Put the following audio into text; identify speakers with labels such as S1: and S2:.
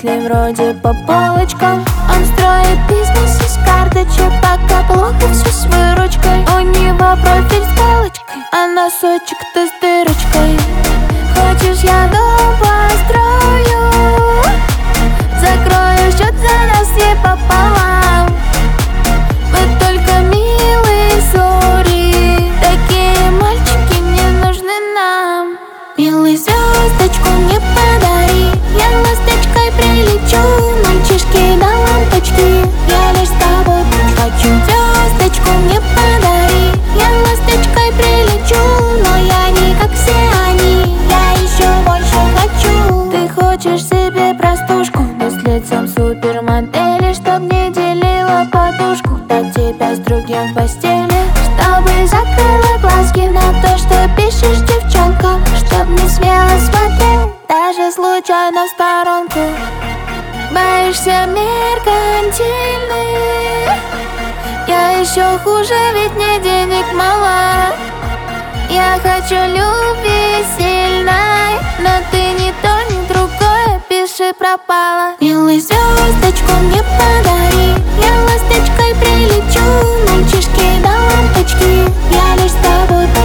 S1: мысли вроде по полочкам. Он строит бизнес из карточек, пока плохо все с выручкой. У него профиль с галочкой, а носочек-то с дырочкой. Хочешь, я дом построю, закрою счет за нас все пополам. Вы только милые, сори, такие мальчики не нужны нам. Милый, звездочку мне подари, я ласточкой прилечу. Мальчишки до лампочки, я лишь с тобой быть хочу. Звездочку мне подари, я ласточкой прилечу. Но я не как все они, я еще больше хочу. Ты хочешь себе простушку, да с лицом супермодели, чтоб не делила подушку, до тебя с другим в постели, чтобы закрыла глазки на то, что пишешь девчонка, чтоб не смело смотреть даже случайно в сторонку. Боишься меркантильных, я еще хуже, ведь мне денег мало. Я хочу любви сильной, но ты ни то, ни другое, пиши пропала. Милый, звездочку мне подари, я ласточкой прилечу. Мальчишки до лампочки, я лишь с тобой